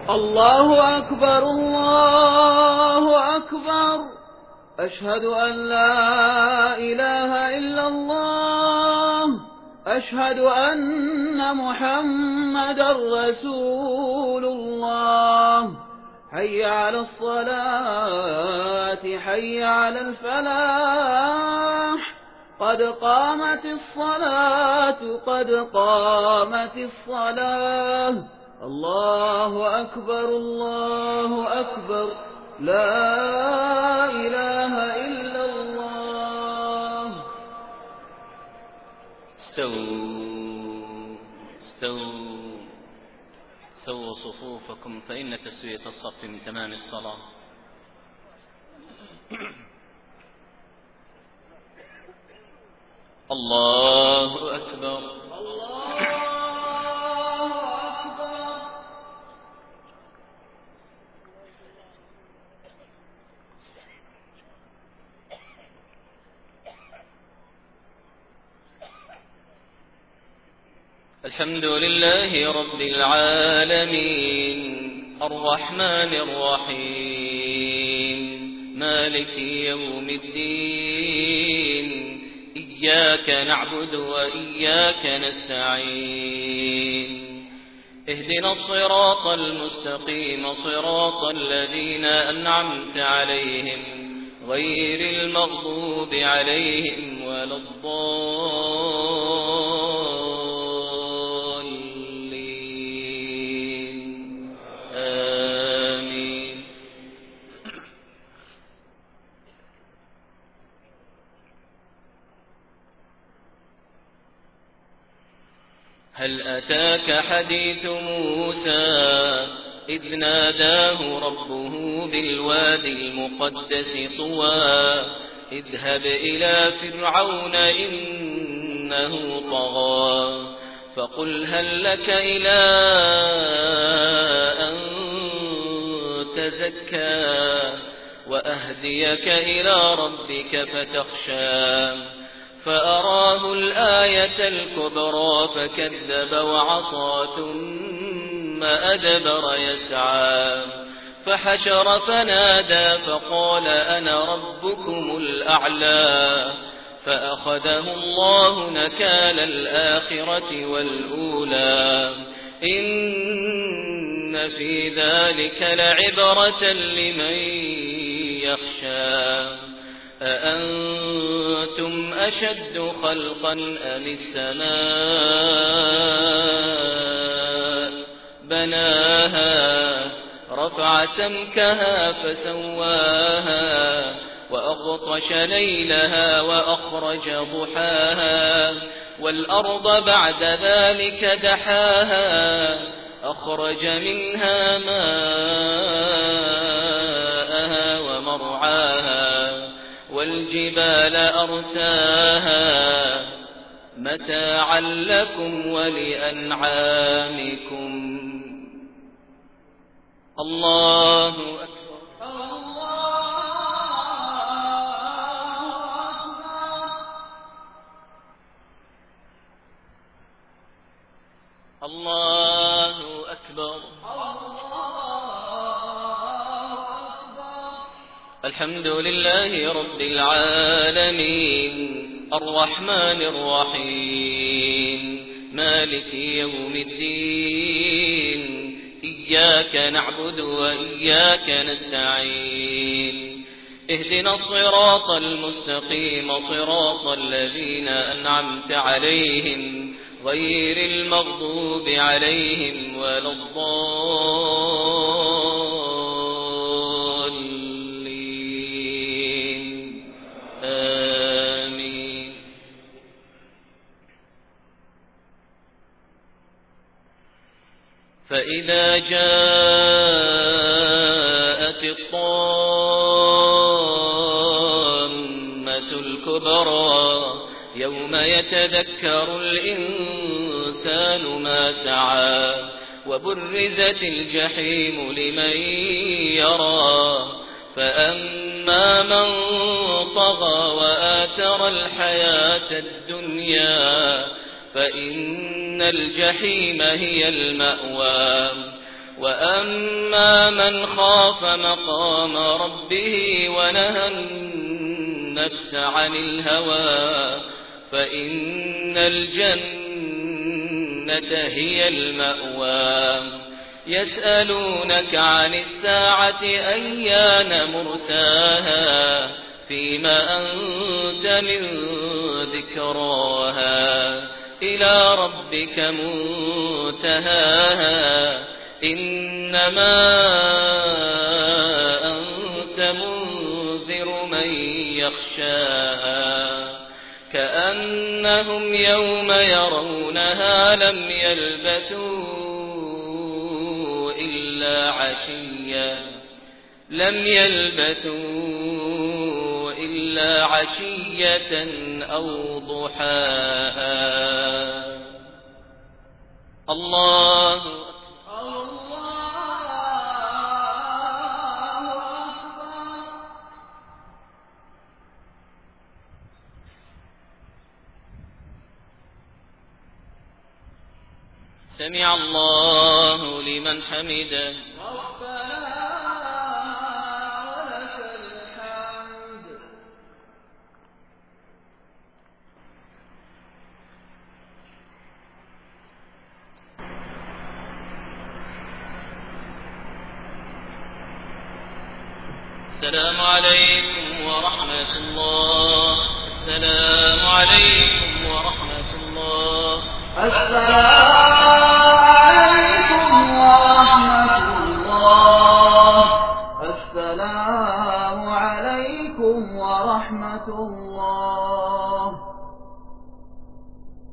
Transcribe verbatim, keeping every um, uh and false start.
الله أكبر الله أكبر. أشهد أن لا إله إلا الله. أشهد أن محمدا رسول الله. حي على الصلاة حي على الفلاح. قد قامت الصلاة قد قامت الصلاة. الله أكبر الله أكبر. لا إله إلا الله. استووا استووا سووا صفوفكم فإن تسوية الصف من تمام الصلاة. الله أكبر الله أكبر. الحمد لله رب العالمين الرحمن الرحيم مالك يوم الدين إياك نعبد وإياك نستعين اهدنا الصراط المستقيم صراط الذين أنعمت عليهم غير المغضوب عليهم ولا الضالين آمين. هل أتاك حديث موسى إذ ناداه ربه بالوادي المقدس طوى اذهب إلى فرعون إنه طغى فقل هل لك إلى أن تزكى وأهديك إلى ربك فتخشى فأراه الآية الكبرى فكذب وعصى ثم أدبر يسعى فحشر فنادى فقال أنا ربكم الأعلى فأخذه الله نكال الآخرة والأولى إن في ذلك لعبرة لمن يخشى أأنتم أشد خلقا أم السماء بناها رفع سمكها فسواها وأغطش ليلها وأخرج ضحاها والأرض بعد ذلك دحاها أخرج منها ماءها ومرعاها والجبال أرساها متاعا لكم ولأنعامكم. الله أكبر الله أكبر. الحمد لله رب العالمين الرحمن الرحيم مالك يوم الدين إياك نعبد وإياك نستعين اهدنا الصراط المستقيم صراط الذين أنعمت عليهم غير المغضوب عليهم ولا الضالين آمين. فإذا جاءت الطامة الكبرى يوم يتذكر الإنسان ما سعى وبرزت الجحيم لمن يرى فأما من طغى وآثر الحياة الدنيا فإن الجحيم هي المأوى وأما فأما من خاف مقام ربه ونهى النفس عن الهوى فإن الجنة هي المأوى يسألونك عن الساعة أيان مرساها فيما أنت من ذكراها إلى ربك منتهاها إنما أنت منذر من يخشاها كأنهم يوم يرونها لم يلبثوا إلا عشيا لم يلبثوا إلا عشية أو ضحاها الله سمع الله لمن حمده ربنا ولك الحمد السلام عليكم ورحمة الله السلام عليكم ورحمة الله السلام